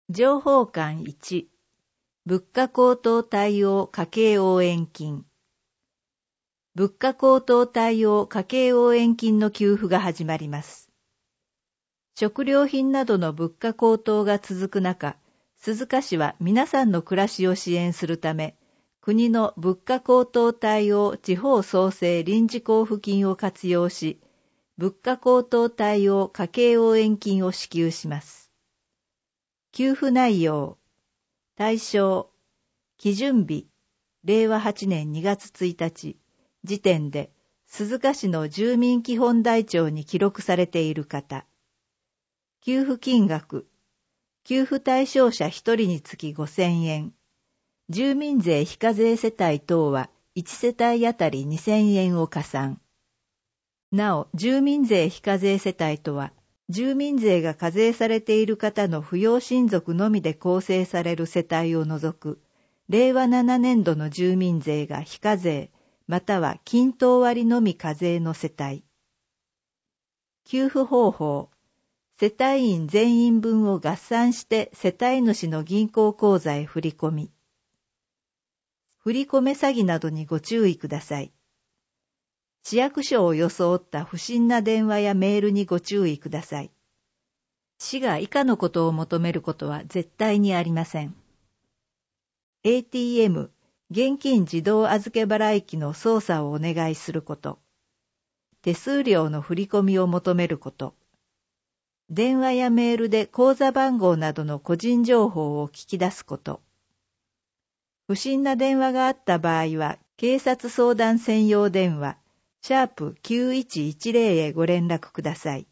情報館1、物価高騰対応家計応援金。物価高騰対応家計応援金の給付が始まります。食料品などの物価高騰が続く中、鈴鹿市は皆さんの暮らしを支援するため、国の物価高騰対応地方創生臨時交付金を活用し、物価高騰対応家計応援金を支給します。給付内容、対象、基準日、令和8年2月1日、時点で、鈴鹿市の住民基本台帳に記録されている方。給付金額、給付対象者1人につき5000円。住民税非課税世帯等は1世帯あたり2000円を加算。なお、住民税非課税世帯とは、住民税が課税されている方の扶養親族のみで構成される世帯を除く、令和7年度の住民税が非課税、または均等割のみ課税の世帯。給付方法、世帯員全員分を合算して世帯主の銀行口座へ振り込み。振り込め詐欺などにご注意ください。市役所を装った不審な電話やメールにご注意ください。市が以下のことを求めることは絶対にありません。ATM、現金自動預け払い機の操作をお願いすること。手数料の振り込みを求めること。電話やメールで口座番号などの個人情報を聞き出すこと。不審な電話があった場合は、警察相談専用電話、#9110 へご連絡ください。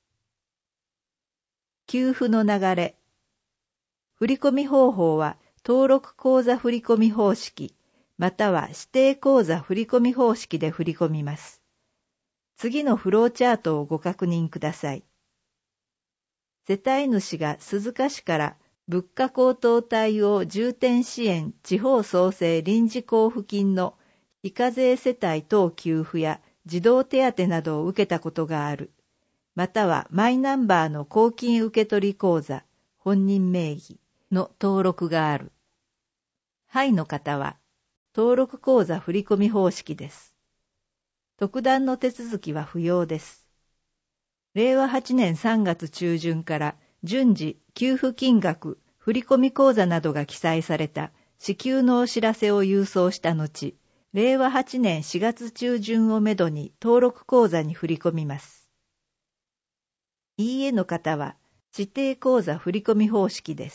給付の流れ。振込方法は、登録口座振込方式、または指定口座振込方式で振り込みます。次のフローチャートをご確認ください。世帯主が鈴鹿市から物価高騰対応重点支援地方創生臨時交付金の非課税世帯等給付や児童手当などを受けたことがある。またはマイナンバーの公金受取口座、本人名義の登録がある。はいの方は、登録口座振込方式です。特段の手続きは不要です。令和8年3月中旬から順次給付金額、振込口座などが記載された支給のお知らせを郵送した後、令和8年4月中旬をめどに登録口座に振り込みます。いいえの方は指定口座振込方式です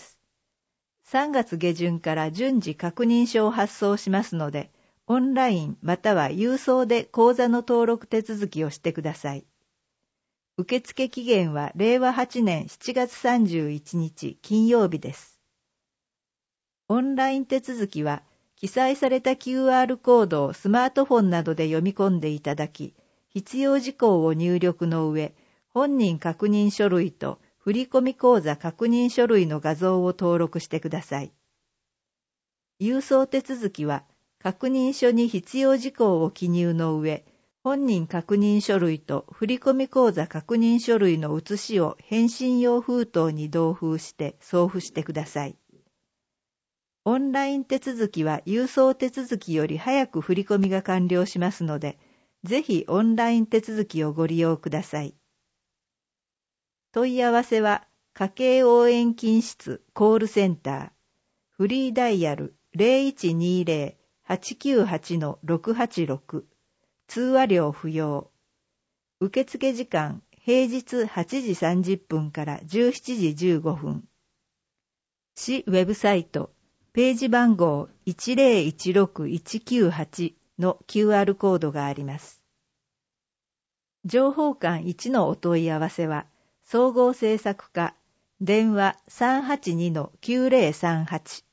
。3月下旬から順次確認書を発送しますので、オンラインまたは郵送で口座の登録手続きをしてください。受付期限は令和8年7月31日金曜日です。オンライン手続きは、記載された QR コードをスマートフォンなどで読み込んでいただき、必要事項を入力の上、本人確認書類と振込口座確認書類の画像を登録してください。郵送手続きは、確認書に必要事項を記入の上、本人確認書類と振込口座確認書類の写しを返信用封筒に同封して送付してください。オンライン手続きは郵送手続きより早く振込が完了しますので、ぜひオンライン手続きをご利用ください。問い合わせは、家計応援金室コールセンター、フリーダイヤル 0120-898-686、通話料不要。受付時間、平日8時30分から17時15分。市ウェブサイト、ページ番号 1016198 の QR コードがあります。情報館1のお問い合わせは、総合政策課、電話 382-9038